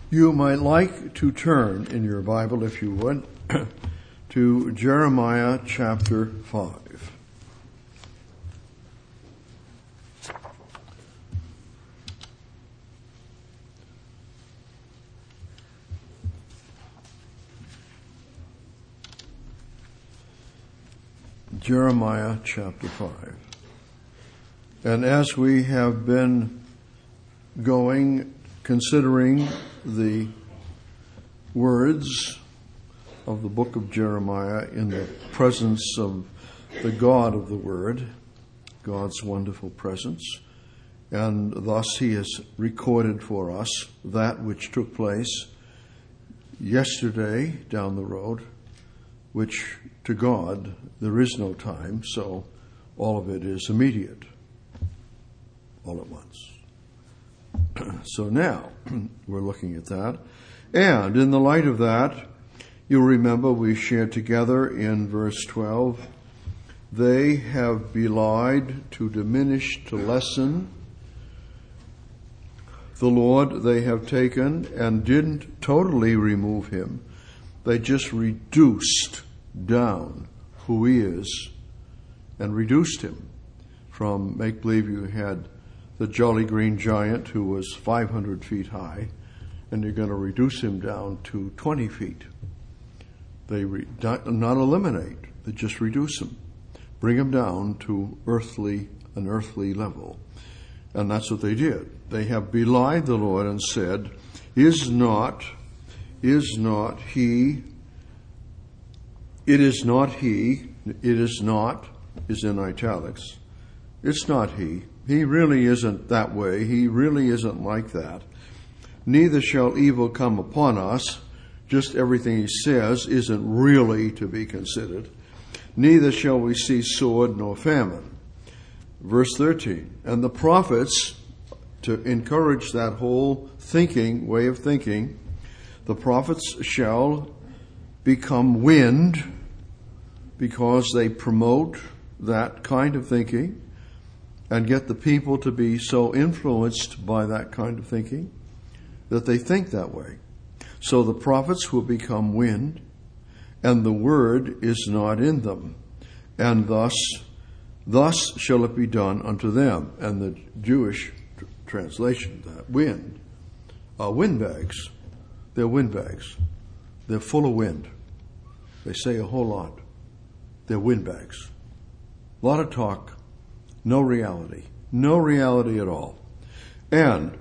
You might like to turn in your Bible, if you would, to Jeremiah chapter 5. Jeremiah chapter 5. And as we have been considering the words of the book of Jeremiah in the presence of the God of the Word, God's wonderful presence, and thus He has recorded for us that which took place yesterday down the road, which to God there is no time, so all of it is immediate, all at once. So now we're looking at that. And in the light of that, you'll remember we shared together in verse 12, they have belied to diminish, to lessen. The Lord they have taken and didn't totally remove Him. They just reduced down who He is and reduced Him from make-believe you had the jolly green giant who was 500 feet high, and you're going to reduce him down to 20 feet. They not eliminate, they just reduce him, bring him down to an earthly level. And that's what they did. They have belied the Lord and said, is not he, it is not, is in italics. It's not He. He really isn't that way. He really isn't like that. Neither shall evil come upon us. Just everything He says isn't really to be considered. Neither shall we see sword nor famine. Verse 13. And the prophets, to encourage that whole way of thinking, the prophets shall become wind because they promote that kind of thinking and get the people to be so influenced by that kind of thinking that they think that way. So the prophets will become wind, and the word is not in them. And thus shall it be done unto them. And the Jewish translation, that wind, windbags. They're windbags. They're full of wind. They say a whole lot. They're windbags. A lot of talk. No reality at all. And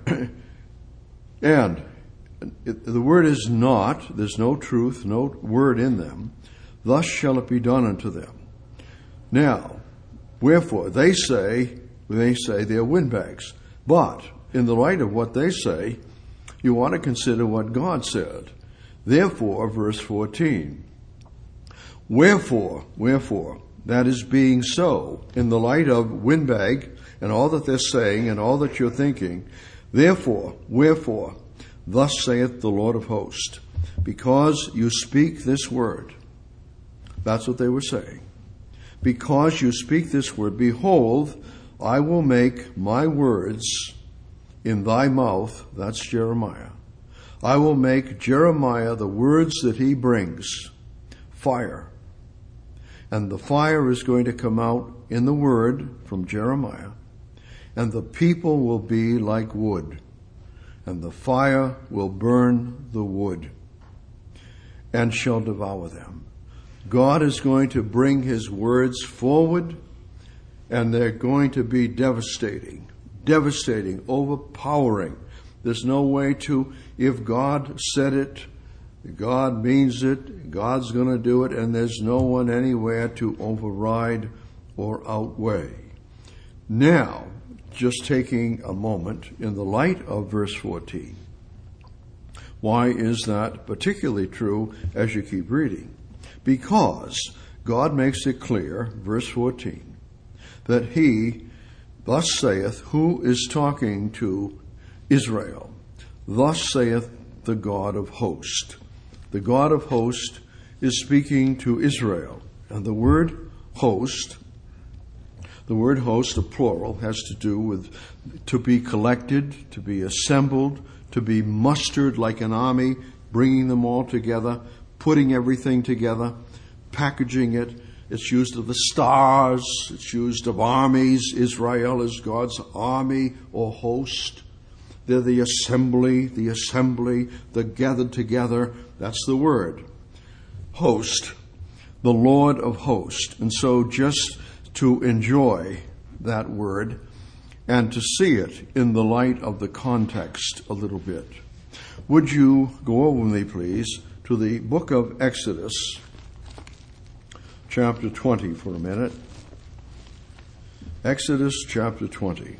the word is not, there's no truth, no word in them. Thus shall it be done unto them. Now, wherefore, they say they're windbags. But in the light of what they say, you want to consider what God said. Therefore, verse 14, Wherefore, that is being so, in the light of windbag and all that they're saying and all that you're thinking, wherefore, thus saith the Lord of hosts, because you speak this word. That's what they were saying. Because you speak this word, behold, I will make my words in thy mouth, that's Jeremiah. I will make Jeremiah the words that he brings, fire. And the fire is going to come out in the word from Jeremiah. And the people will be like wood. And the fire will burn the wood and shall devour them. God is going to bring His words forward, and they're going to be devastating, overpowering. There's no way to, if God said it, God means it, God's going to do it, and there's no one anywhere to override or outweigh. Now, just taking a moment in the light of verse 14, why is that particularly true as you keep reading? Because God makes it clear, verse 14, that He, thus saith, who is talking to Israel, thus saith the God of hosts. The God of hosts is speaking to Israel. And the word host, a plural, has to do with to be collected, to be assembled, to be mustered like an army, bringing them all together, putting everything together, packaging it. It's used of the stars. It's used of armies. Israel is God's army or host. They're the assembly, the gathered together. That's the word. Host, the Lord of hosts. And so just to enjoy that word and to see it in the light of the context a little bit, would you go over with me, please, to the book of Exodus, chapter 20 for a minute. Exodus chapter 20.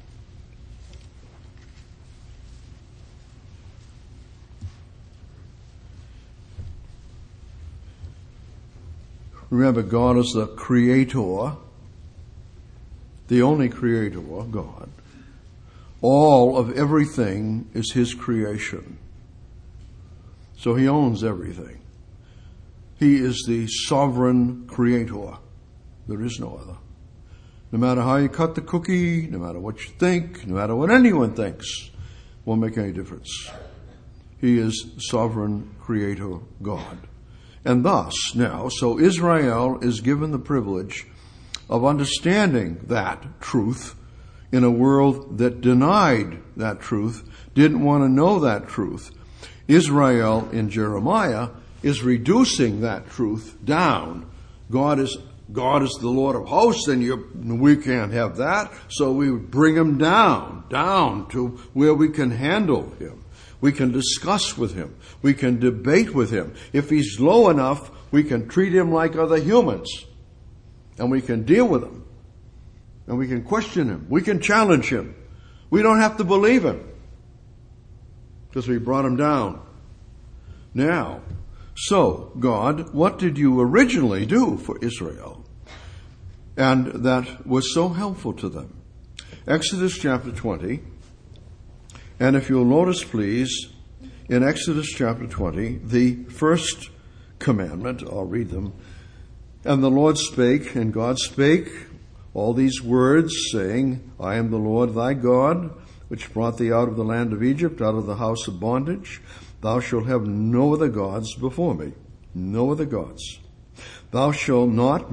Remember, God is the creator, the only creator, God. All of everything is his creation. So he owns everything. He is the sovereign creator. There is no other. No matter how you cut the cookie, no matter what you think, no matter what anyone thinks, won't make any difference. He is sovereign creator God. And thus, now, so Israel is given the privilege of understanding that truth in a world that denied that truth, didn't want to know that truth. Israel in Jeremiah is reducing that truth down. God is the Lord of hosts, and we can't have that, so we bring him down to where we can handle him. We can discuss with him. We can debate with him. If he's low enough, we can treat him like other humans. And we can deal with him. And we can question him. We can challenge him. We don't have to believe him, because we brought him down. Now, so, God, what did you originally do for Israel? And that was so helpful to them. Exodus chapter 20. And if you'll notice, please, in Exodus chapter 20, the first commandment, I'll read them. And the Lord spake, and God spake all these words, saying, I am the Lord thy God, which brought thee out of the land of Egypt, out of the house of bondage. Thou shalt have no other gods before me. No other gods. Thou shalt not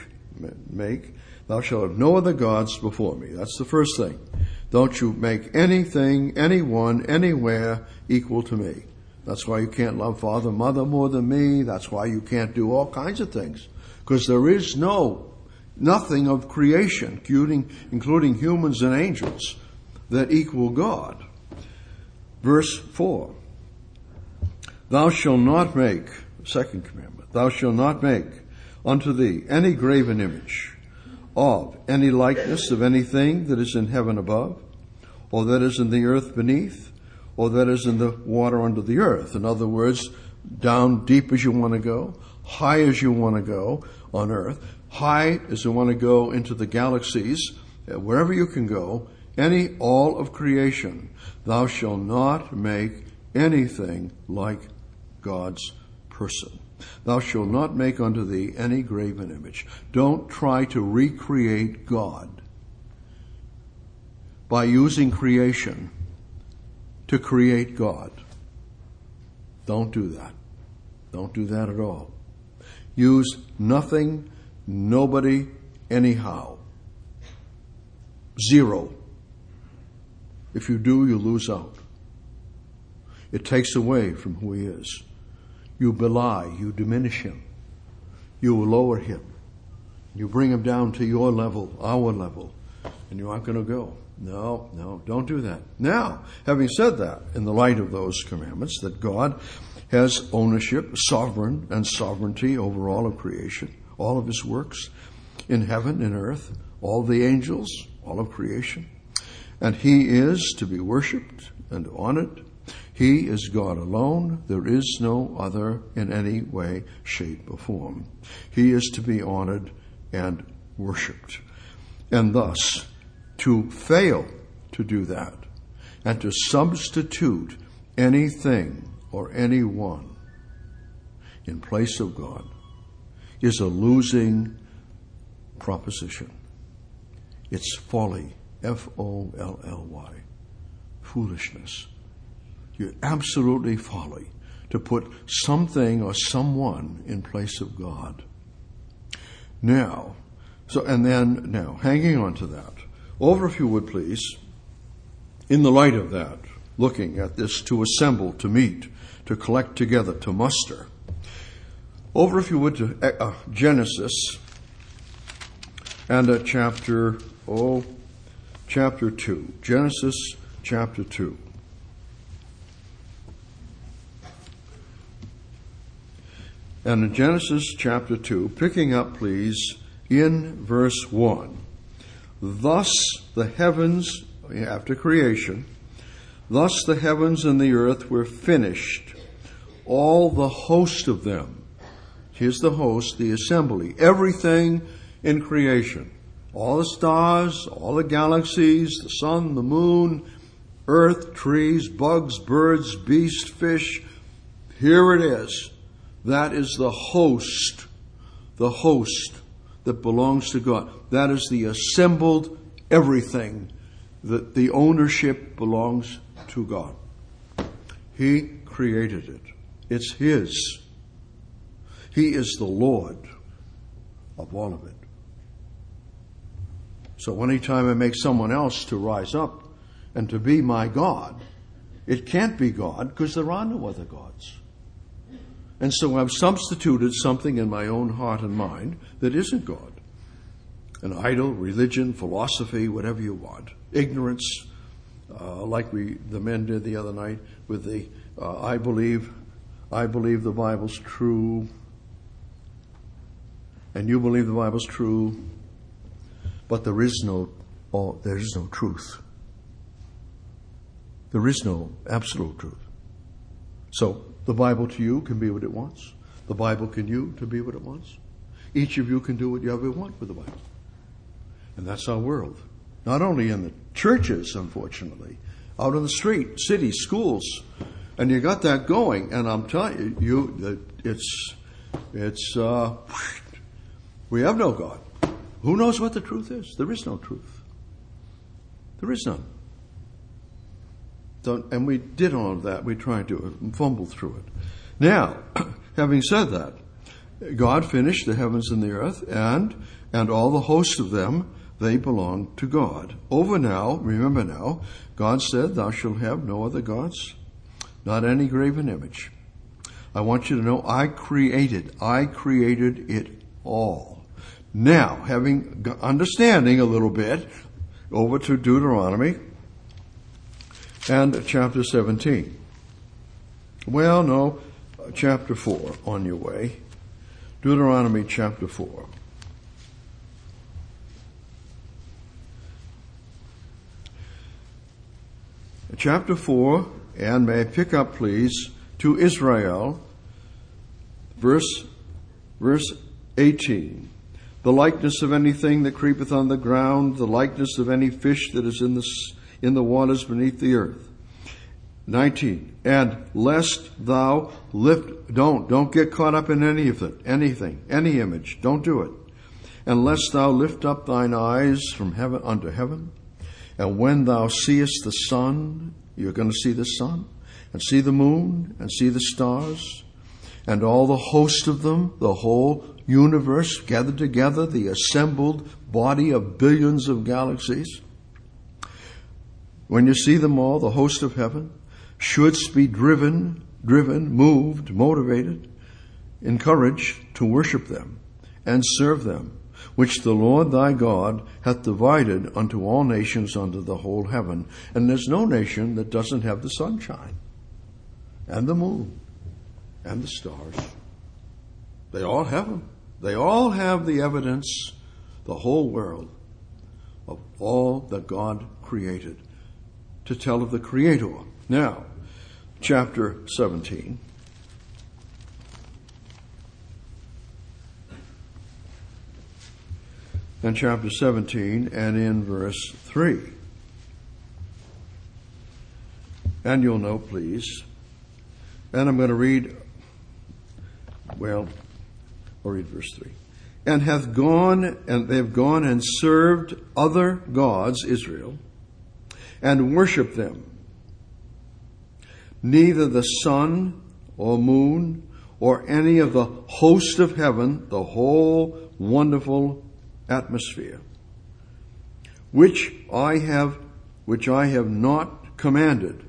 thou shalt have no other gods before me. That's the first thing. Don't you make anything, anyone, anywhere equal to me. That's why you can't love father, mother more than me. That's why you can't do all kinds of things. Because there is nothing of creation, including humans and angels, that equal God. Verse 4. Thou shalt not make, second commandment, thou shalt not make unto thee any graven image of any likeness of anything that is in heaven above, or that is in the earth beneath, or that is in the water under the earth. In other words, down deep as you want to go, high as you want to go on earth, high as you want to go into the galaxies, wherever you can go, all of creation, thou shalt not make anything like God's person. Thou shalt not make unto thee any graven image. Don't try to recreate God by using creation to create God. Don't do that. Don't do that at all. Use nothing, nobody, anyhow. Zero. If you do, you lose out. It takes away from who he is. You belie, you diminish him. You lower him. You bring him down to your level, our level, and you aren't going to go. No, don't do that. Now, having said that, in the light of those commandments, that God has ownership, sovereign and sovereignty over all of creation, all of his works in heaven and earth, all the angels, all of creation, and he is to be worshipped and honored. He is God alone. There is no other in any way, shape, or form. He is to be honored and worshipped. And thus, to fail to do that and to substitute anything or anyone in place of God is a losing proposition. It's folly, F-O-L-L-Y, foolishness. You're absolutely folly to put something or someone in place of God. Now, hanging on to that, over if you would please, in the light of that, looking at this, to assemble, to meet, to collect together, to muster. Over if you would to Genesis and chapter 2. Genesis chapter 2. And in Genesis chapter 2, picking up please in verse 1. Thus the heavens, after creation, thus the heavens and the earth were finished, all the host of them. Here's the host, the assembly, everything in creation. All the stars, all the galaxies, the sun, the moon, earth, trees, bugs, birds, beasts, fish. Here it is. That is the host that belongs to God. That is the assembled everything, that the ownership belongs to God. He created it. It's His. He is the Lord of all of it. So anytime I make someone else to rise up and to be my God, it can't be God because there are no other gods. And so I've substituted something in my own heart and mind that isn't God. An idol, religion, philosophy, whatever you want. Ignorance, like the men did the other night with the, I believe the Bible's true, and you believe the Bible's true, but there is no truth. There is no absolute truth. So the Bible to you can be what it wants. The Bible can you to be what it wants. Each of you can do whatever you want with the Bible. And that's our world. Not only in the churches, unfortunately, out on the street, cities, schools. And you got that going. And I'm telling you, we have no God. Who knows what the truth is? There is no truth. There is none. And we did all of that. We tried to fumble through it. Now, having said that, God finished the heavens and the earth, and all the host of them, they belong to God. Remember now, God said, thou shalt have no other gods, not any graven image. I want you to know I created it all. Now, having understanding a little bit, over to Deuteronomy and chapter 17. Well, no, chapter 4 on your way. Deuteronomy chapter 4. Chapter 4, and may I pick up, please, to Israel, verse 18. The likeness of anything that creepeth on the ground, the likeness of any fish that is in the waters beneath the earth. 19. And lest thou don't get caught up in any of it, anything, any image. Don't do it. And lest thou lift up thine eyes from heaven unto heaven, and when thou seest the sun, you're going to see the sun, and see the moon, and see the stars, and all the host of them, the whole universe gathered together, the assembled body of billions of galaxies. When you see them all, the host of heaven, shouldst be driven, moved, motivated, encouraged to worship them and serve them, which the Lord thy God hath divided unto all nations under the whole heaven. And there's no nation that doesn't have the sunshine and the moon and the stars. They all have them. They all have the evidence, the whole world, of all that God created, to tell of the Creator. Now, chapter 17. And chapter 17, and in verse 3. And you'll note, please, and I'm going to read, I'll read verse 3. And they have gone and served other gods, Israel, and worshiped them. neither the sun or moon or any of the host of heaven, the whole wonderful atmosphere, which I have not commanded.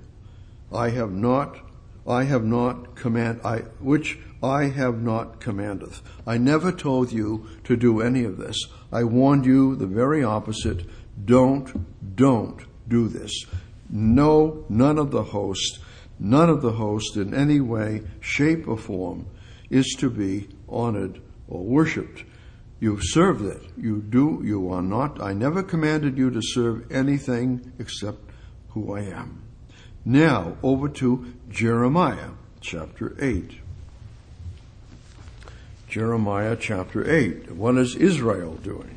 Which I have not commandeth. I never told you to do any of this. I warned you the very opposite. Don't do this. No, none of the host in any way, shape, or form is to be honored or worshipped. You've served it. You are not. I never commanded you to serve anything except who I am. Now, over to Jeremiah chapter 8. Jeremiah chapter 8. What is Israel doing?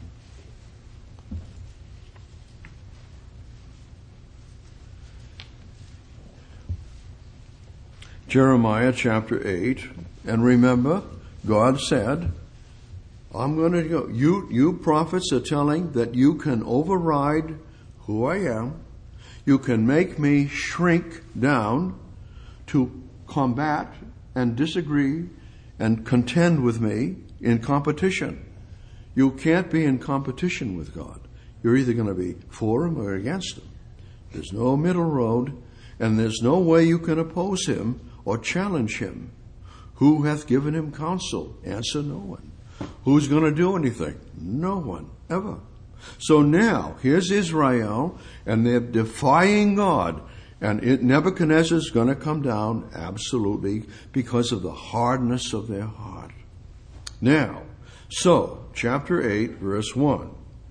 Jeremiah chapter 8. And remember, God said, I'm going to go. You prophets are telling that you can override who I am. You can make me shrink down to combat and disagree and contend with me in competition. You can't be in competition with God. You're either going to be for him or against him. There's no middle road, and there's no way you can oppose him or challenge him. Who hath given him counsel? Answer, no one. Who's going to do anything? No one, ever. So now, here's Israel, and they're defying God. And Nebuchadnezzar's going to come down, absolutely, because of the hardness of their heart. Now, so, chapter 8, verse 1.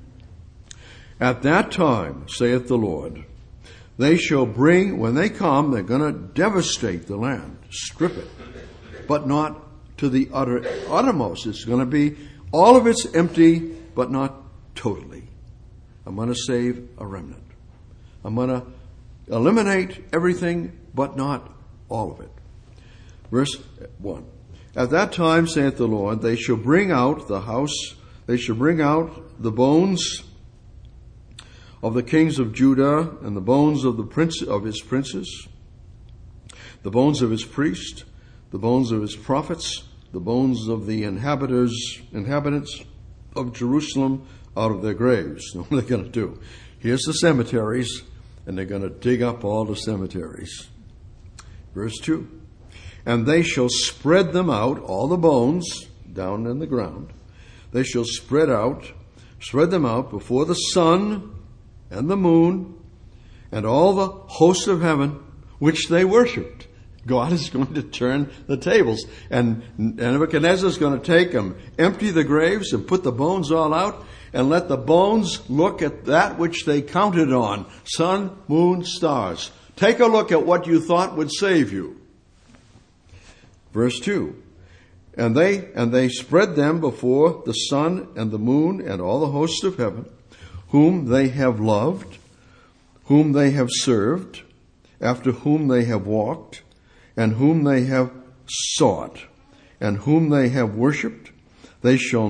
At that time, saith the Lord, they shall bring, when they come, they're going to devastate the land, strip it, but not to the uttermost. It's going to be, all of it's empty, but not totally. I'm going to save a remnant. I'm going to eliminate everything, but not all of it. Verse 1. At that time, saith the Lord, they shall bring out the house, they shall bring out the bones of the kings of Judah, and the bones of his princes, the bones of his priests, the bones of his prophets, the bones of the inhabitants of Jerusalem out of their graves. What are they going to do? Here's the cemeteries, and they're going to dig up all the cemeteries. Verse 2. And they shall spread them out, all the bones down in the ground. They shall spread them out before the sun and the moon and all the hosts of heaven, which they worshipped. God is going to turn the tables. And Nebuchadnezzar is going to take them, empty the graves, and put the bones all out, and let the bones look at that which they counted on. Sun, moon, stars. Take a look at what you thought would save you. Verse 2. And they spread them before the sun and the moon and all the hosts of heaven, whom they have loved, whom they have served, after whom they have walked, and whom they have sought, and whom they have worshipped. They shall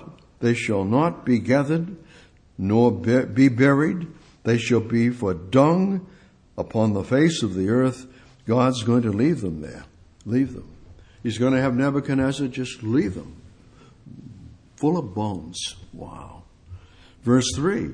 not be gathered, nor be buried. They shall be for dung upon the face of the earth. God's going to leave them there. Leave them. He's going to have Nebuchadnezzar just leave them. Full of bones. Wow. Verse 3.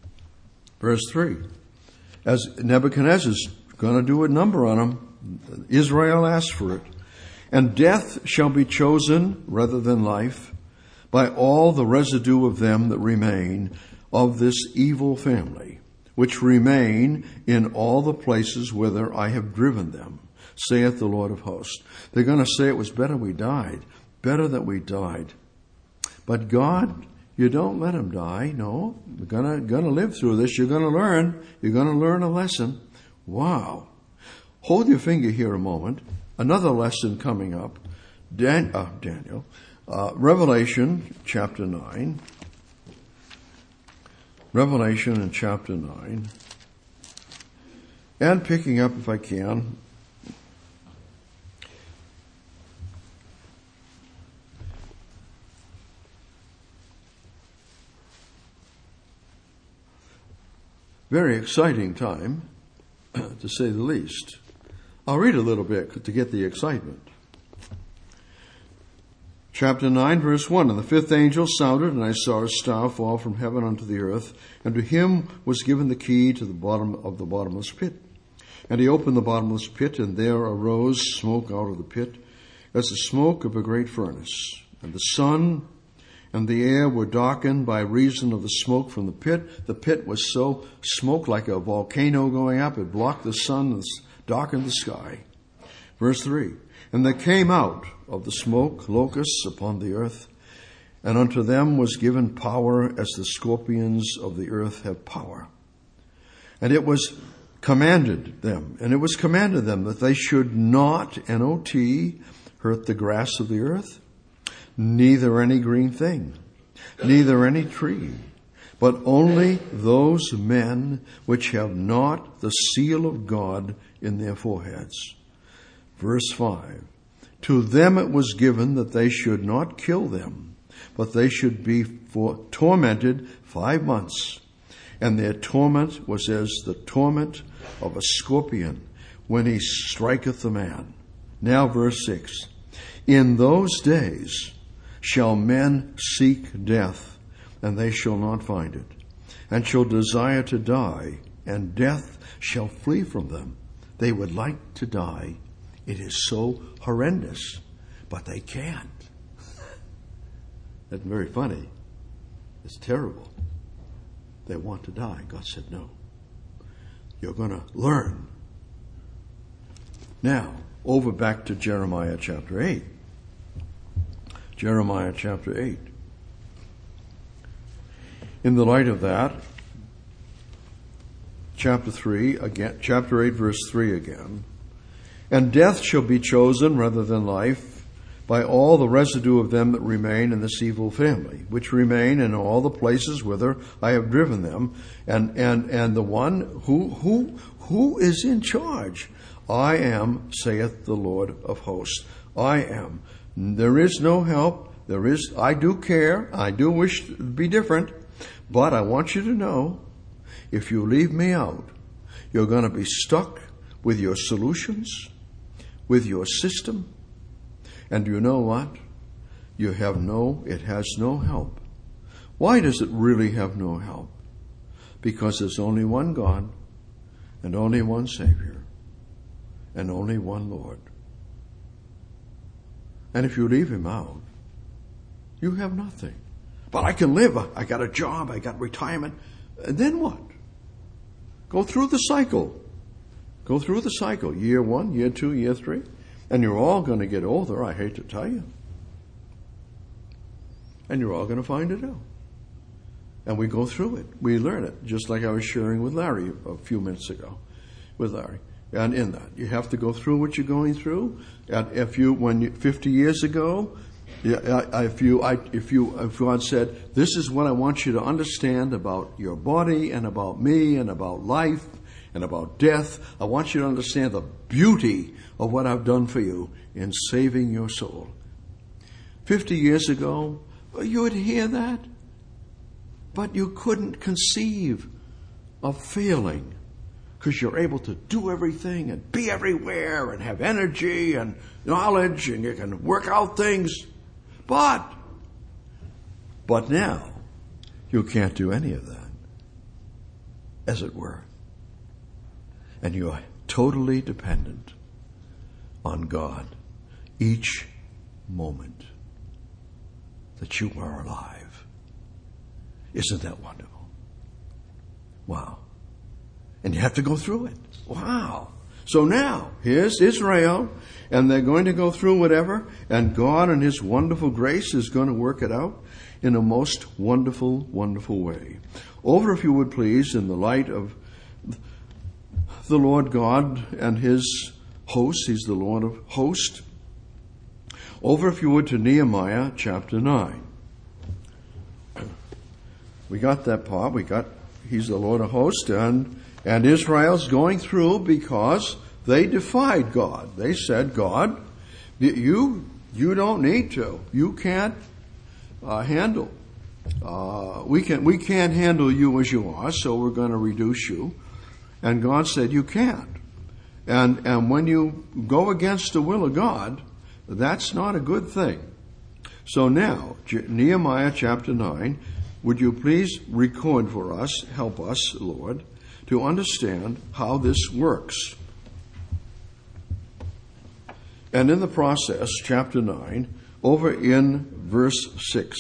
As Nebuchadnezzar's going to do a number on them, Israel asked for it. And death shall be chosen rather than life by all the residue of them that remain of this evil family, which remain in all the places whither I have driven them, saith the Lord of hosts. They're going to say it was better we died. Better that we died. But God, you don't let them die. No, we're going to live through this. You're going to learn. You're going to learn a lesson. Wow. Hold your finger here a moment. Another lesson coming up. Daniel. Revelation chapter 9. Revelation in chapter 9. And picking up, if I can, very exciting time, to say the least. I'll read a little bit to get the excitement. Chapter 9, verse 1. And the fifth angel sounded, and I saw a star fall from heaven unto the earth, and to him was given the key to the bottom of the bottomless pit. And he opened the bottomless pit, and there arose smoke out of the pit, as the smoke of a great furnace. And the sun and the air were darkened by reason of the smoke from the pit. The pit was so smoke like a volcano going up. It blocked the sun and darkened the sky. Verse 3. And there came out of the smoke locusts upon the earth, and unto them was given power as the scorpions of the earth have power. And it was commanded them that they should not, N-O-T, hurt the grass of the earth, neither any green thing, neither any tree, but only those men which have not the seal of God in their foreheads. Verse 5. To them it was given that they should not kill them, but they should be tormented 5 months. And their torment was as the torment of a scorpion when he striketh a man. Now verse 6. In those days shall men seek death, and they shall not find it, and shall desire to die, and death shall flee from them. They would like to die. It is so horrendous, but they can't. That's very funny. It's terrible. They want to die. God said, no. You're going to learn. Now, over back to Jeremiah chapter 8. Jeremiah chapter 8. In the light of that, chapter 8 verse 3 again. And death shall be chosen rather than life by all the residue of them that remain in this evil family, which remain in all the places whither I have driven them. And the one who is in charge? I am, saith the Lord of hosts. I am. There is no help. I do care. I do wish to be different. But I want you to know, if you leave me out, you're going to be stuck with your solutions, with your system. And you know what? It has no help. Why does it really have no help? Because there's only one God, and only one Savior, and only one Lord. And if you leave him out, you have nothing. But I can live. I got a job. I got retirement. And then what? Go through the cycle. Go through the cycle. Year 1, year 2, year 3. And you're all going to get older, I hate to tell you. And you're all going to find it out. And we go through it. We learn it. Just like I was sharing with Larry a few minutes ago. With Larry. And in that, you have to go through what you're going through. And 50 years ago, if God said, this is what I want you to understand about your body and about me and about life and about death, I want you to understand the beauty of what I've done for you in saving your soul. 50 years ago, you would hear that, but you couldn't conceive of failing because you're able to do everything and be everywhere and have energy and knowledge and you can work out things. But now, you can't do any of that, as it were. And you are totally dependent on God each moment that you are alive. Isn't that wonderful? Wow. And you have to go through it. Wow. So now, here's Israel, and they're going to go through whatever, and God in His wonderful grace is going to work it out in a most wonderful, wonderful way. Over, if you would please, in the light of the Lord God and His hosts. He's the Lord of hosts. Over, if you would, to Nehemiah chapter 9. We got that part. He's the Lord of hosts, and Israel's going through because they defied God. They said, God, you don't need to. You can't handle. We can't handle you as you are, so we're going to reduce you. And God said, you can't. And when you go against the will of God, that's not a good thing. So now, Nehemiah chapter 9, would you please record for us, help us, Lord, to understand how this works. And in the process, chapter 9, over in verse 6.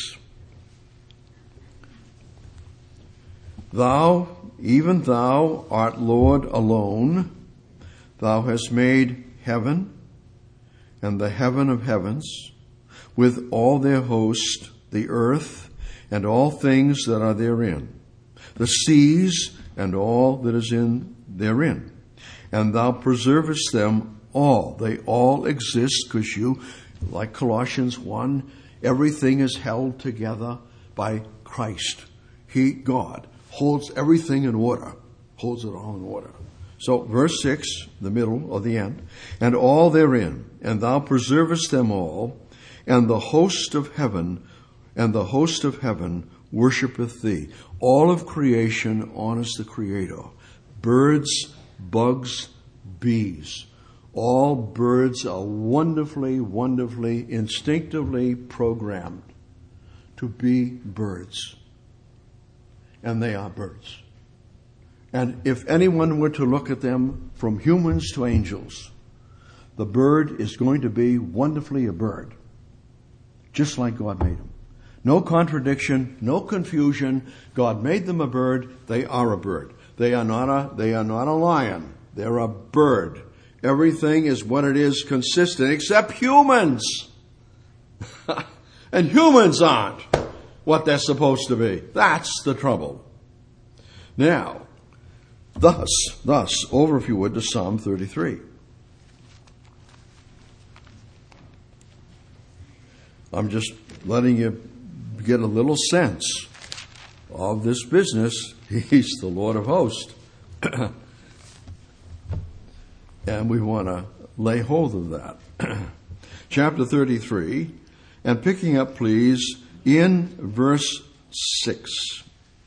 Thou, even thou, art Lord alone. Thou hast made heaven and the heaven of heavens, with all their host, the earth, and all things that are therein, the seas, and all that is in therein. And thou preservest them all. They all exist because you, like Colossians 1, everything is held together by Christ. He, God, holds everything in order, holds it all in order. So verse 6, the middle or the end, and all therein, and thou preservest them all, and the host of heaven worshipeth thee. All of creation honors the Creator. Birds, bugs, bees. All birds are wonderfully, wonderfully, instinctively programmed to be birds. And they are birds. And if anyone were to look at them from humans to angels, the bird is going to be wonderfully a bird, just like God made him. No contradiction, no confusion. God made them a bird. They are a bird. They are not a lion. They're a bird. Everything is what it is consistent, except humans. And humans aren't what they're supposed to be. That's the trouble. Now, thus, over if you would to Psalm 33. I'm just letting you get a little sense of this business. He's the Lord of hosts. And we want to lay hold of that. Chapter 33, and picking up, please, in verse 6.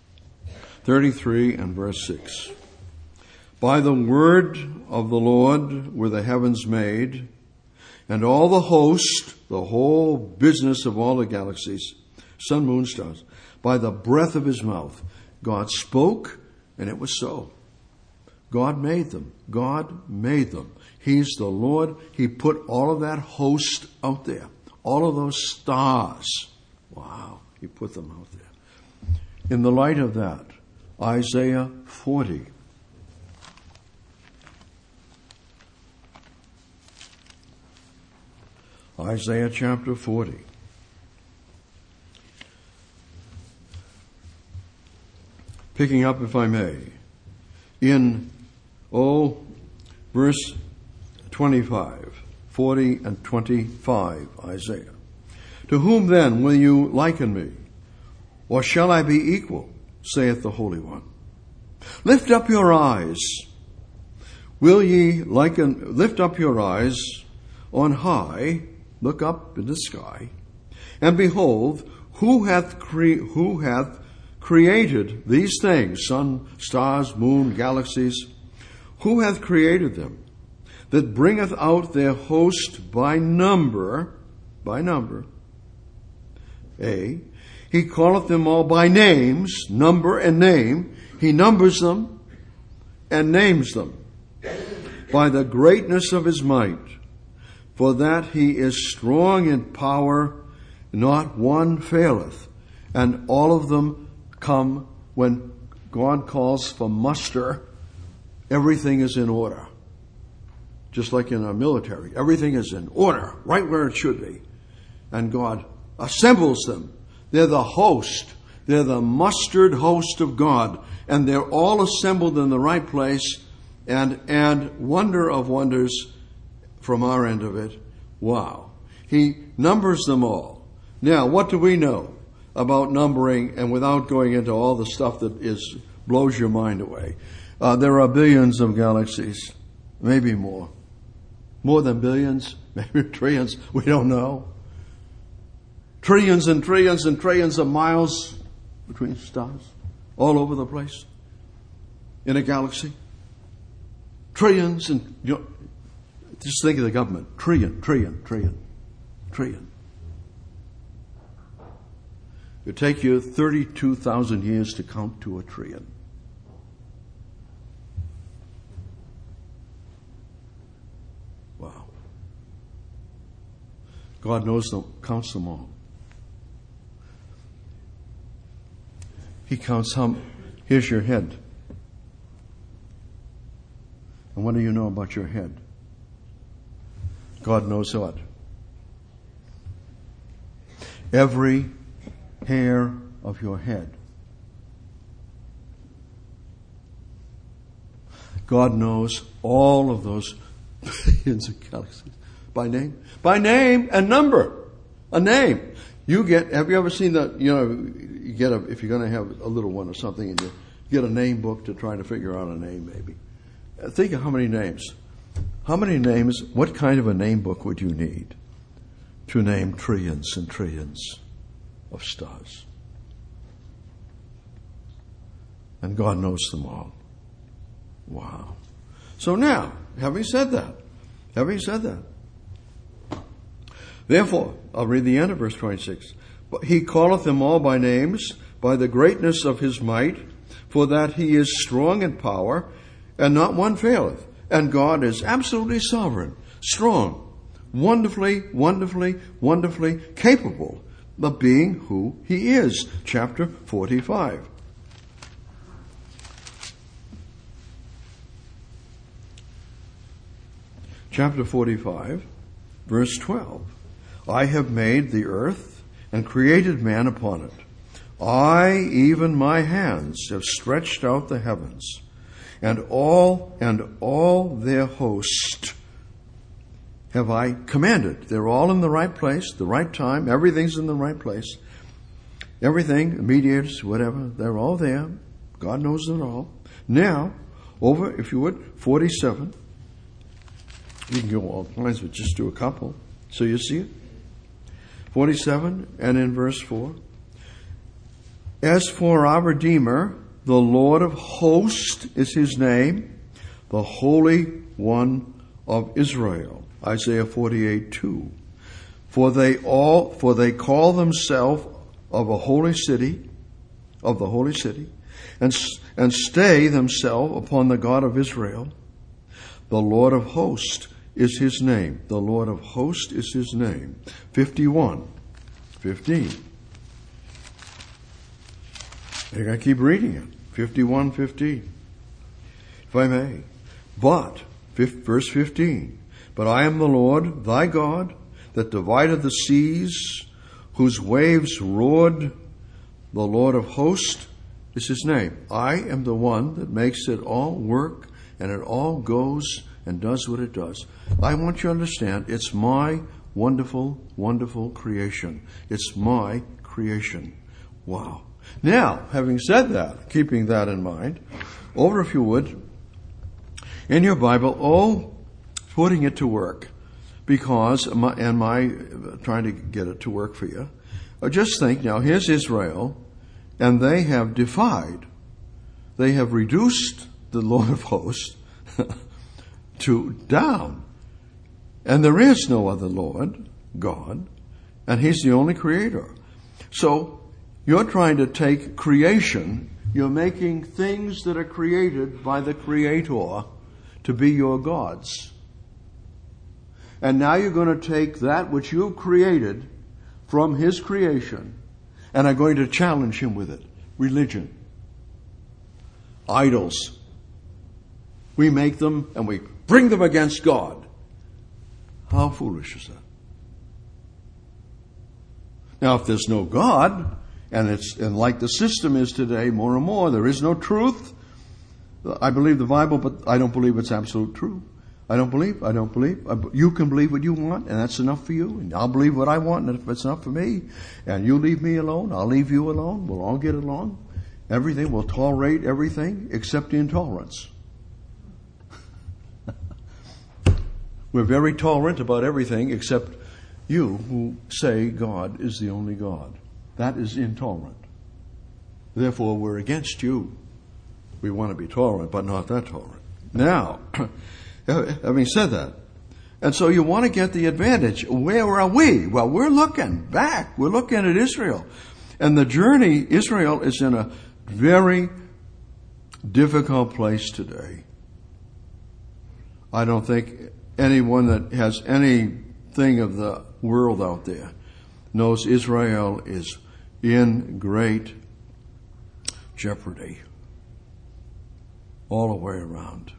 33 and verse 6. By the word of the Lord were the heavens made, and all the host, the whole business of all the galaxies, sun, moon, stars, by the breath of his mouth. God spoke, and it was so. God made them. God made them. He's the Lord. He put all of that host out there. All of those stars. Wow. He put them out there. In the light of that, Isaiah 40. Isaiah chapter 40. Picking up, if I may, in, verse 25, 40 and 25, Isaiah. To whom then will you liken me? Or shall I be equal, saith the Holy One? Lift up your eyes. Lift up your eyes on high, look up in the sky, and behold, who hath created these things, sun, stars, moon, galaxies? Who hath created them, that bringeth out their host by number? He calleth them all by names, number and name. He numbers them and names them by the greatness of his might, for that he is strong in power, not one faileth, and all of them come when God calls for muster. Everything is in order. Just like in our military, everything is in order, right where it should be. And God assembles them. They're the host. They're the mustered host of God. And they're all assembled in the right place. And wonder of wonders from our end of it. Wow. He numbers them all. Now, what do we know about numbering, and without going into all the stuff that blows your mind away? There are billions of galaxies, maybe more. More than billions, maybe trillions, we don't know. Trillions and trillions and trillions of miles between stars, all over the place, in a galaxy. trillions, and just think of the government. Trillion. It take you 32,000 years to count to a trillion. Wow. God knows them, counts them all. He counts here's your head. And what do you know about your head? God knows what? Every hair of your head. God knows all of those billions of galaxies by name. By name and number. A name. Have you ever seen that, if you're going to have a little one or something and you get a name book to try to figure out a name maybe. Think of how many names. How many names, what kind of a name book would you need to name trillions and trillions of stars? And God knows them all. Wow. So now, having said that, therefore, I'll read the end of verse 26. But he calleth them all by names, by the greatness of his might, for that he is strong in power, and not one faileth. And God is absolutely sovereign, strong, wonderfully capable of being who he is. Chapter 45. Chapter 45, verse 12. I have made the earth and created man upon it. I, even my hands, have stretched out the heavens, and all their host have I commanded. They're all in the right place, the right time. Everything's in the right place. Everything, mediators, whatever, they're all there. God knows it all. Now, over, if you would, 47. You can go all kinds, but just do a couple. So you see it? 47, and in verse 4. As for our Redeemer, the Lord of hosts is his name, the Holy One of Israel. Isaiah 48:2. For they call themselves of the holy city, and stay themselves upon the God of Israel. The Lord of hosts is his name. The Lord of hosts is his name. 51:15. I gotta keep reading it. 51:15. If I may. But, verse 15. But I am the Lord, thy God, that divided the seas, whose waves roared. The Lord of hosts is his name. I am the one that makes it all work, and it all goes and does what it does. I want you to understand, it's my wonderful, wonderful creation. It's my creation. Wow. Now, having said that, keeping that in mind, over if you would, in your Bible, putting it to work, because, trying to get it to work for you, just think now, here's Israel, and they have defied, they have reduced the Lord of hosts to down. And there is no other Lord, God, and he's the only creator. So, you're trying to take creation, you're making things that are created by the Creator to be your gods. And now you're going to take that which you've created from his creation and are going to challenge him with it. Religion. Idols. We make them and we bring them against God. How foolish is that? Now, if there's no God, and like the system is today, more and more, there is no truth. I believe the Bible, but I don't believe it's absolute truth. I don't believe. You can believe what you want, and that's enough for you. And I'll believe what I want, and if it's enough for me, and you leave me alone, I'll leave you alone. We'll all get along. Everything, we'll tolerate everything except the intolerance. We're very tolerant about everything except you who say God is the only God. That is intolerant. Therefore, we're against you. We want to be tolerant, but not that tolerant. Now, having said that, and so you want to get the advantage. Where are we? Well, we're looking back. We're looking at Israel. And the journey, Israel is in a very difficult place today. I don't think anyone that has anything of the world out there knows Israel is in great jeopardy all the way around.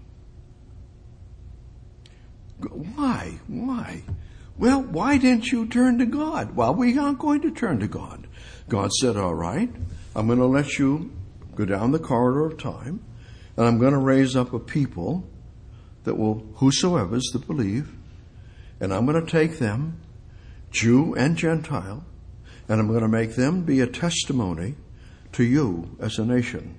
Why? Well, why didn't you turn to God? Well, we aren't going to turn to God. God said, all right, I'm going to let you go down the corridor of time, and I'm going to raise up a people that will, whosoever's to believe, and I'm going to take them, Jew and Gentile, and I'm going to make them be a testimony to you as a nation.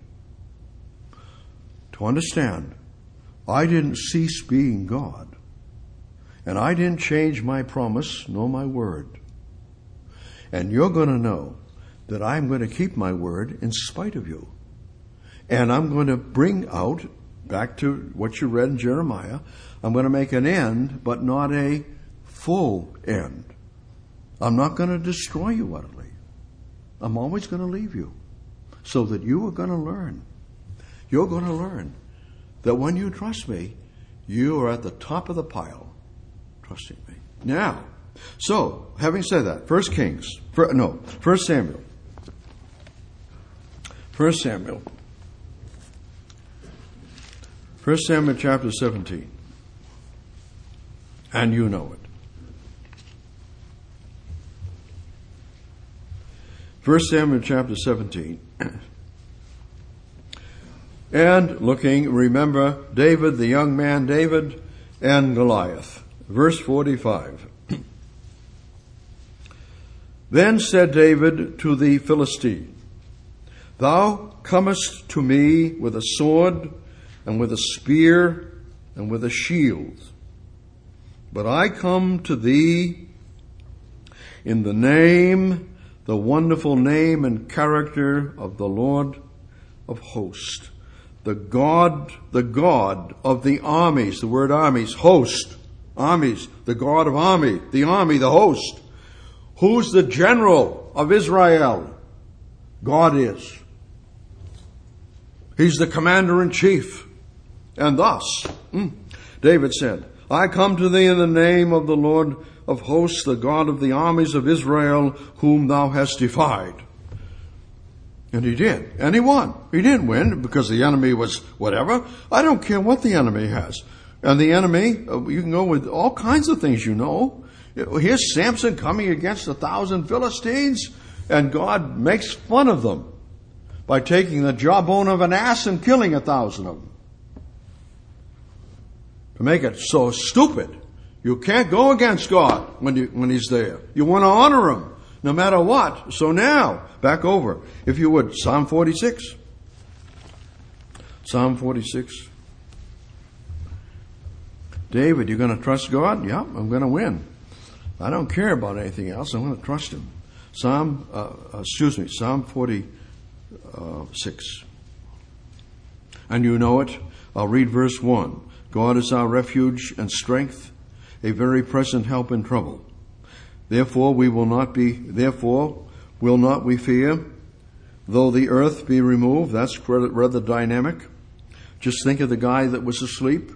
To understand, I didn't cease being God. And I didn't change my promise nor my word. And you're going to know that I'm going to keep my word in spite of you. And I'm going to bring out, back to what you read in Jeremiah, I'm going to make an end, but not a full end. I'm not going to destroy you utterly. I'm always going to leave you so that you are going to learn. You're going to learn that when you trust me, you are at the top of the pile. Trusting me. Now, so, having said that, 1 Samuel. 1 Samuel chapter 17. And you know it. 1 Samuel chapter 17. And looking, remember David, the young man David, and Goliath. Verse 45. Then said David to the Philistine, Thou comest to me with a sword, and with a spear, and with a shield. But I come to thee in the name, the wonderful name and character of the Lord of hosts, the God of the armies. The word armies, host. Armies, the God of army, the host. Who's the general of Israel? God is. He's the commander-in-chief. And thus, David said, I come to thee in the name of the Lord of hosts, the God of the armies of Israel, whom thou hast defied. And he did. And he won. He didn't win because the enemy was whatever. I don't care what the enemy has. And the enemy, you can go with all kinds of things, you know. Here's Samson coming against 1,000 Philistines, and God makes fun of them by taking the jawbone of an ass and killing 1,000 of them. To make it so stupid. You can't go against God when He's there. You want to honor Him, no matter what. So now, back over, if you would, Psalm 46. Psalm 46. David, you're going to trust God? Yeah, I'm going to win. I don't care about anything else. I'm going to trust Him. Psalm 46. And you know it. I'll read verse 1. God is our refuge and strength, a very present help in trouble. Therefore will not we fear, though the earth be removed. That's rather dynamic. Just think of the guy that was asleep.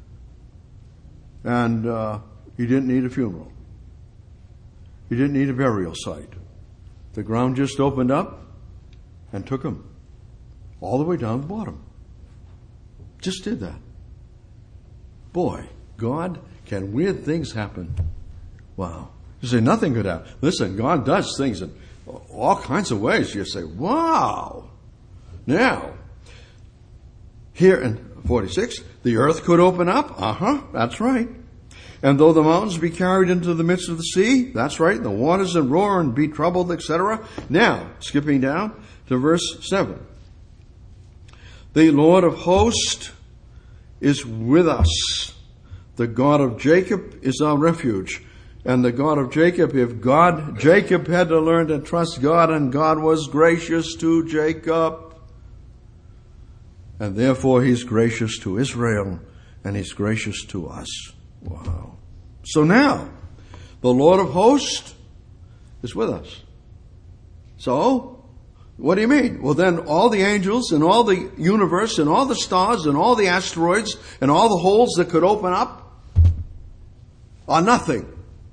And he didn't need a funeral. He didn't need a burial site. The ground just opened up and took him all the way down to the bottom. Just did that. Boy, God, can weird things happen. Wow. You say nothing could happen. Listen, God does things in all kinds of ways. You say, wow. Now, here in 46, the earth could open up. That's right. And though the mountains be carried into the midst of the sea, that's right, the waters and roar and be troubled, etc. Now, skipping down to verse 7. The Lord of hosts is with us. The God of Jacob is our refuge. And the God of Jacob, Jacob had to learn to trust God, and God was gracious to Jacob. And therefore He's gracious to Israel and He's gracious to us. Wow. So now, the Lord of hosts is with us. So, what do you mean? Well, then all the angels and all the universe and all the stars and all the asteroids and all the holes that could open up are nothing.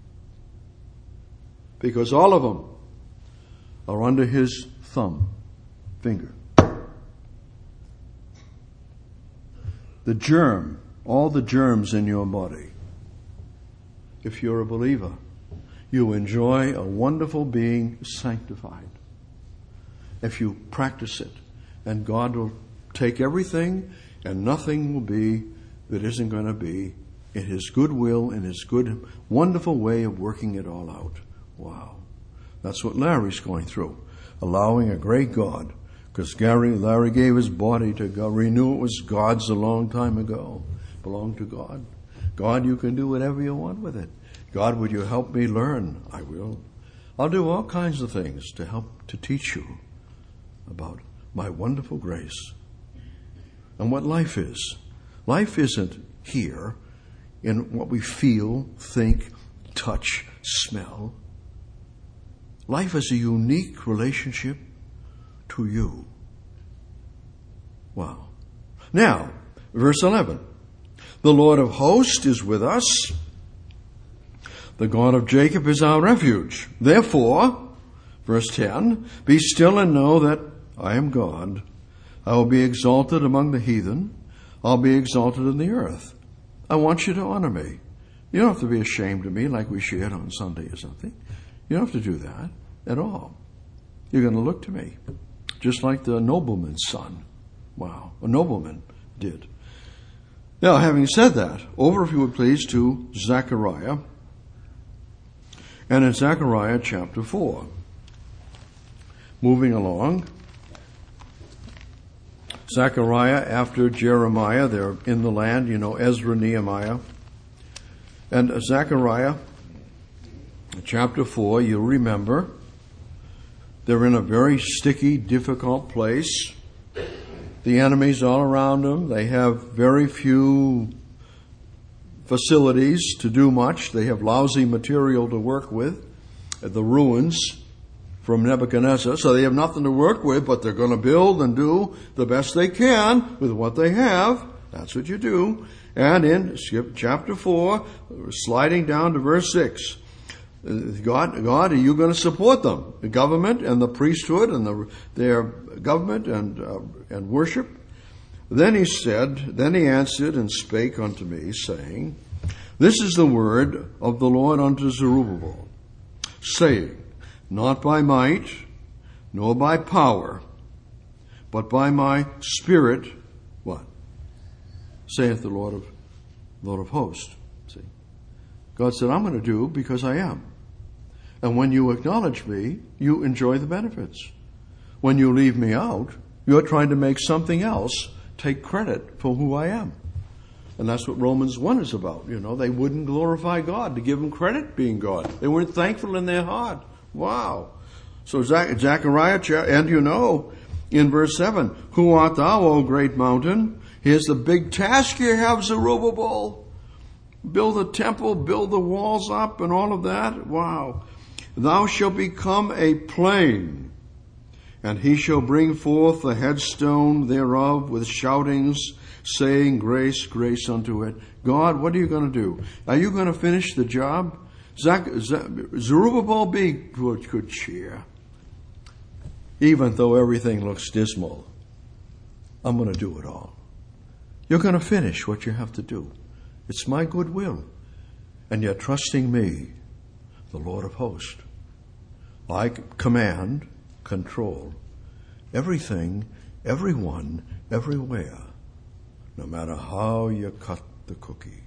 Because all of them are under His finger. The germ, all the germs in your body. If you're a believer, you enjoy a wonderful being sanctified. If you practice it, and God will take everything, and nothing will be that isn't going to be in His good will, in His good, wonderful way of working it all out. Wow. That's what Larry's going through. Allowing a great God. Because Larry gave his body to God. We knew it was God's a long time ago. Belonged to God. God, you can do whatever you want with it. God, would you help me learn? I will. I'll do all kinds of things to help to teach you about my wonderful grace and what life is. Life isn't here in what we feel, think, touch, smell. Life is a unique relationship to you. Wow. Now, verse 11. The Lord of hosts is with us. The God of Jacob is our refuge. Therefore, verse 10, be still and know that I am God. I will be exalted among the heathen. I'll be exalted in the earth. I want you to honor me. You don't have to be ashamed of me like we shared on Sunday or something. You don't have to do that at all. You're going to look to me, just like the nobleman's son. Wow, a nobleman did. Now, having said that, over, if you would please, to Zechariah. And in Zechariah chapter 4, moving along, Zechariah after Jeremiah, they're in the land, Ezra, Nehemiah. And Zechariah chapter 4, you'll remember, they're in a very sticky, difficult place. The enemy's all around them. They have very few facilities to do much. They have lousy material to work with, the ruins from Nebuchadnezzar. So they have nothing to work with, but they're going to build and do the best they can with what they have. That's what you do. And in chapter 4, sliding down to verse 6, God, are you going to support them? The government and the priesthood and their government and worship? Then he answered and spake unto me, saying, This is the word of the Lord unto Zerubbabel, saying, Not by might, nor by power, but by my Spirit, what? Saith the Lord of hosts. See? God said, I'm going to do because I am. And when you acknowledge me, you enjoy the benefits. When you leave me out, you're trying to make something else take credit for who I am. And that's what Romans 1 is about. They wouldn't glorify God to give him credit being God. They weren't thankful in their heart. Wow. So Zechariah, and in verse 7, Who art thou, O great mountain? Here's the big task you have, Zerubbabel. Build a temple, build the walls up and all of that. Wow. Thou shalt become a plain, and he shall bring forth the headstone thereof with shoutings, saying, Grace, grace unto it. God, what are you going to do? Are you going to finish the job? Zerubbabel, be good cheer. Even though everything looks dismal, I'm going to do it all. You're going to finish what you have to do. It's my good will. And you're trusting me, the Lord of hosts. I command, control everything, everyone, everywhere, no matter how you cut the cookie.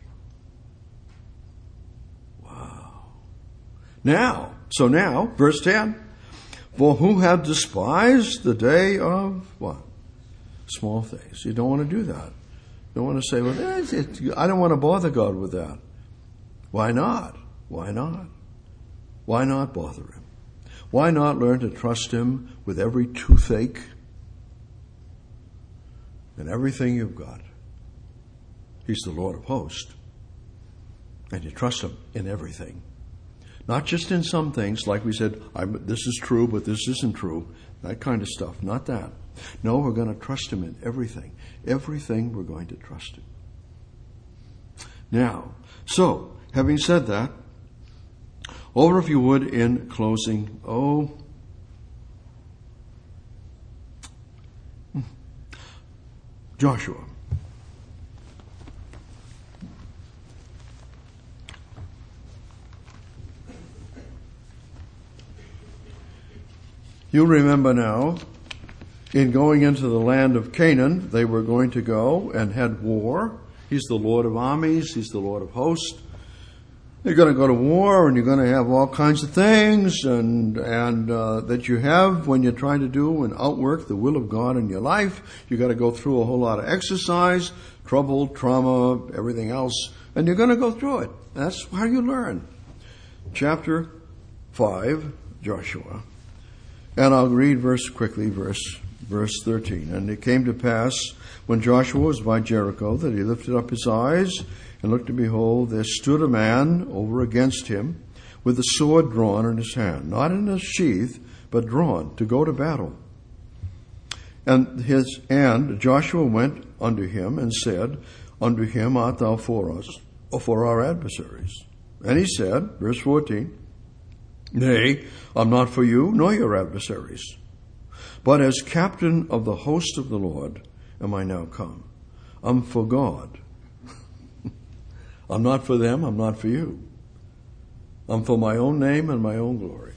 Wow. Now, verse 10, For who hath despised the day of what? Small things. You don't want to do that. You don't want to say, well, I don't want to bother God with that. Why not? Why not? Why not bother him? Why not learn to trust him with every toothache and everything you've got? He's the Lord of hosts. And you trust him in everything. Not just in some things, like we said, this is true, but this isn't true. That kind of stuff. Not that. No, we're going to trust him in everything. Everything we're going to trust him. Now, so, having said that, over, if you would, in closing, Joshua. You remember now, in going into the land of Canaan, they were going to go and had war. He's the Lord of armies. He's the Lord of hosts. You're going to go to war, and you're going to have all kinds of things and that you have when you're trying to do and outwork the will of God in your life. You got to go through a whole lot of exercise, trouble, trauma, everything else, and you're going to go through it. That's how you learn. Chapter 5, Joshua. And I'll read verse 13. And it came to pass, when Joshua was by Jericho, that he lifted up his eyes and looked, and behold, there stood a man over against him with a sword drawn in his hand, not in a sheath, but drawn to go to battle. And Joshua went unto him and said unto him, Art thou for us, or for our adversaries? And he said, verse 14, Nay, I'm not for you, nor your adversaries. But as captain of the host of the Lord am I now come. I'm for God. I'm not for them, I'm not for you. I'm for my own name and my own glory.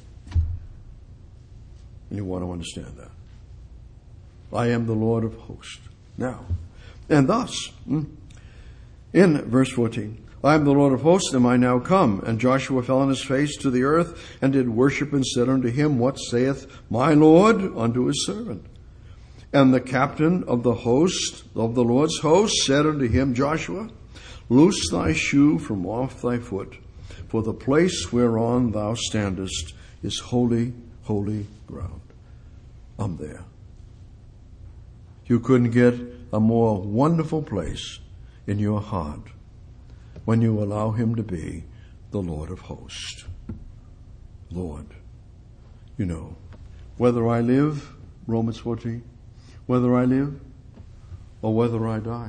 And you want to understand that. I am the Lord of hosts. Now, and thus, in verse 14, I am the Lord of hosts, am I now come? And Joshua fell on his face to the earth, and did worship, and said unto him, What saith my Lord unto his servant? And the captain of the host, of the Lord's host, said unto him, Joshua, loose thy shoe from off thy foot, for the place whereon thou standest is holy, holy ground. I'm there. You couldn't get a more wonderful place in your heart when you allow him to be the Lord of hosts. Lord, you know, whether I live, Romans 14, whether I live or whether I die,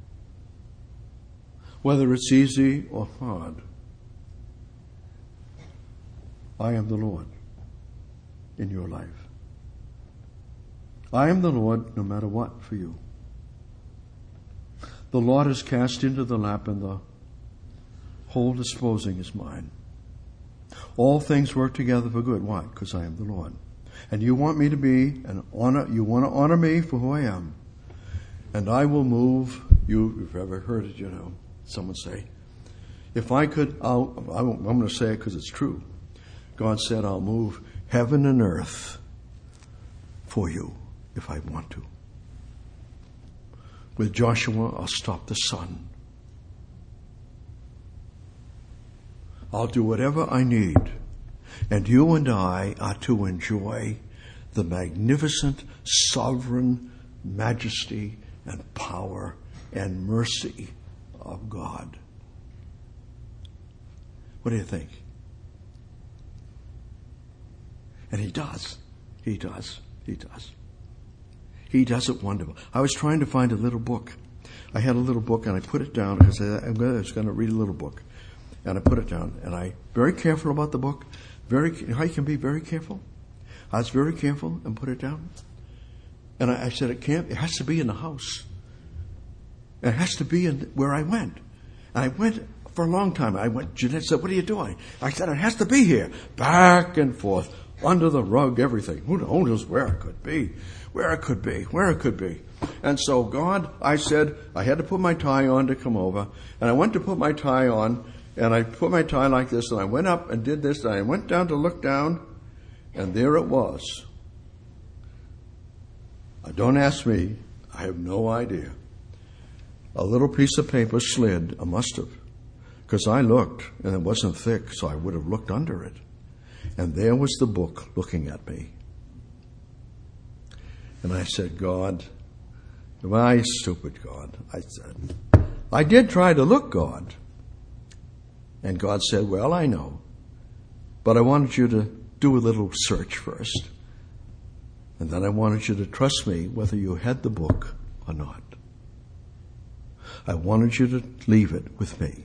whether it's easy or hard, I am the Lord in your life. I am the Lord no matter what for you. The Lord is cast into the lap, and the whole disposing is mine. All things work together for good. Why? Because I am the Lord. And you want me to be an honor, you want to honor me for who I am. And I will move, you've ever heard it, you know, someone say, if I could, I'm going to say it because it's true. God said, I'll move heaven and earth for you if I want to. With Joshua, I'll stop the sun. I'll do whatever I need. And you and I are to enjoy the magnificent, sovereign majesty and power and mercy of God. What do you think? And he does. He does. He does. He does it wonderful. I was trying to find a little book. I had a little book and I put it down because I was going to read a little book. And I put it down, and I very careful about the book. How you can be very careful. I was very careful and put it down. And I said, it has to be in the house. It has to be in where I went. And I went for a long time. Jeanette said, what are you doing? I said, it has to be here. Back and forth, under the rug, everything. Who knows where it could be? Where it could be. And so God, I said, I had to put my tie on to come over. And I went to put my tie on. And I put my tie like this, and I went up and did this, and I went down to look down, and there it was. Don't ask me. I have no idea. A little piece of paper slid. I must have. Because I looked, and it wasn't thick, so I would have looked under it. And there was the book looking at me. And I said, God, my stupid God, I said, I did try to look God. And God said, well, I know. But I wanted you to do a little search first. And then I wanted you to trust me whether you had the book or not. I wanted you to leave it with me.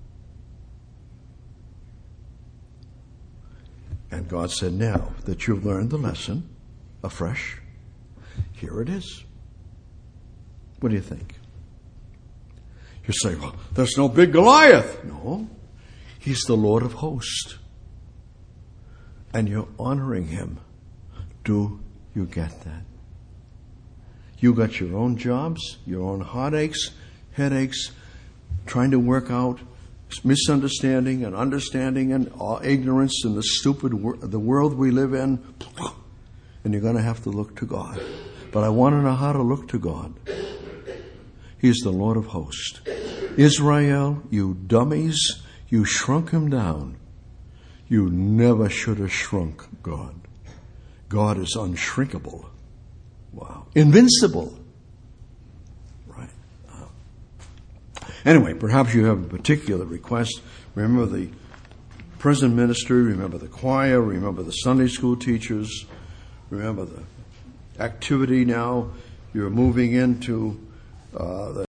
And God said, now that you've learned the lesson afresh, here it is. What do you think? You say, well, there's no big Goliath. No, he's the Lord of hosts. And you're honoring him. Do you get that? You got your own jobs, your own heartaches, headaches, trying to work out misunderstanding and understanding and ignorance in the world we live in. And you're going to have to look to God. But I want to know how to look to God. He's the Lord of hosts. Israel, you dummies, you shrunk him down. You never should have shrunk God. God is unshrinkable. Wow. Invincible. Right. Anyway, perhaps you have a particular request. Remember the prison ministry, remember the choir, remember the Sunday school teachers, remember the activity now. You're moving into the